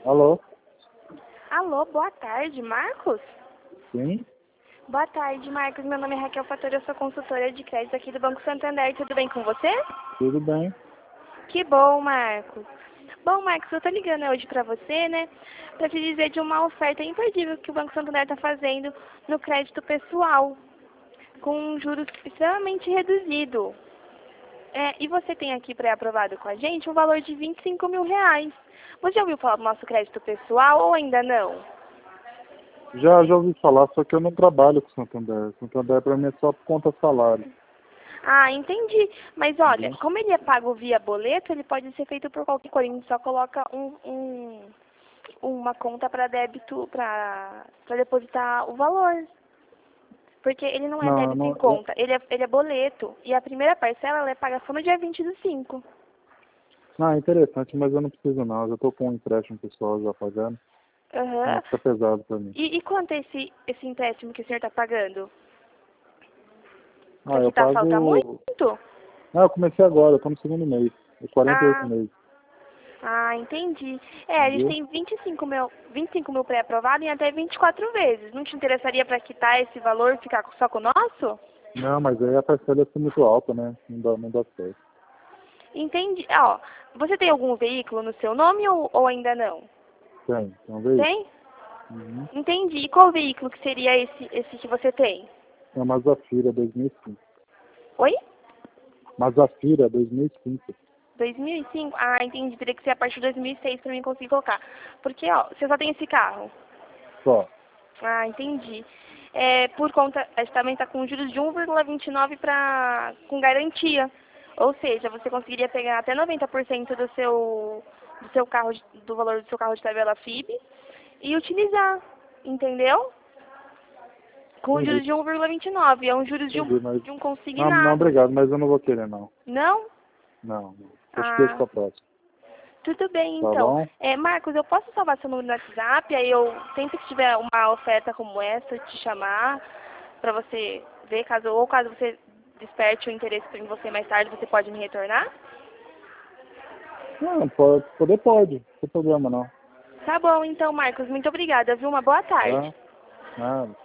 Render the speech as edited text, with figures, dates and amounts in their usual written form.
Alô? Alô, boa tarde, Marcos? Sim? Boa tarde, Marcos. Meu nome é Raquel Fator, eu sou consultora de crédito aqui do Banco Santander. Tudo bem com você? Tudo bem? Que bom, Marcos. Bom, Marcos, eu tô ligando hoje pra você, né, pra te dizer de uma oferta imperdível que o Banco Santander tá fazendo no crédito pessoal, com um juros extremamente reduzido. E você tem aqui pré-aprovado com a gente um valor de R$ 25.000. Você já ouviu falar do nosso crédito pessoal ou ainda não? Já ouvi falar, só que eu não trabalho com Santander. Santander para mim é só por conta salário. Ah, entendi. Mas olha, Entendeu? como ele é pago via boleto, ele pode ser feito por qualquer coisa. A gente só coloca uma conta para débito, para depositar o valor. Porque ele não é Não, débito em não. conta, ele é boleto. E a primeira parcela ela é paga só no dia 20/5. É interessante, mas eu não preciso não. Eu já estou com um empréstimo pessoal já pagando. Não Aham. fica pesado para mim. E quanto é esse empréstimo que o senhor está pagando? Ah, Porque eu tá falta pago. muito? Ah, eu comecei agora, eu estou no segundo mês. É 48 Ah, meses. entendi. A gente Entendeu? tem 25 mil pré-aprovado em até 24 vezes. Não te interessaria para quitar esse valor e ficar só com o nosso? Não, mas aí a parcela ia ser muito alta, né? Não dá certo. Entendi. Ó, você tem algum veículo no seu nome ou ainda não? Tem, vamos ver isso. Tem? Uhum. Entendi. E qual veículo que seria esse que você tem? É uma Zafira 2005. Oi? Uma Zafira 2005. 2005? Ah, entendi. Teria que ser a partir de 2006 para mim conseguir colocar. Porque, ó, você só tem esse carro. Só. Ah, entendi. Por conta, a gente também está com juros de 1,29 com garantia. Ou seja, você conseguiria pegar até 90% do seu carro, do valor do seu carro de tabela FIB e utilizar, entendeu? Com Entendi. juros de 1,29. É um juros Entendi, mas. de um Não, não, consignado. obrigado, mas eu não vou querer, não. Não? Não. Acho que deixa Ah, pra próxima. tudo bem, Tá então. bom? Marcos, eu posso salvar seu número no WhatsApp, aí eu, sempre que tiver uma oferta como essa, te chamar para você ver, caso você desperte o interesse em você mais tarde, você pode me retornar? Não, pode. Não tem problema, não. Tá bom, então, Marcos, muito obrigada, viu? Uma boa tarde. Tá? Nada.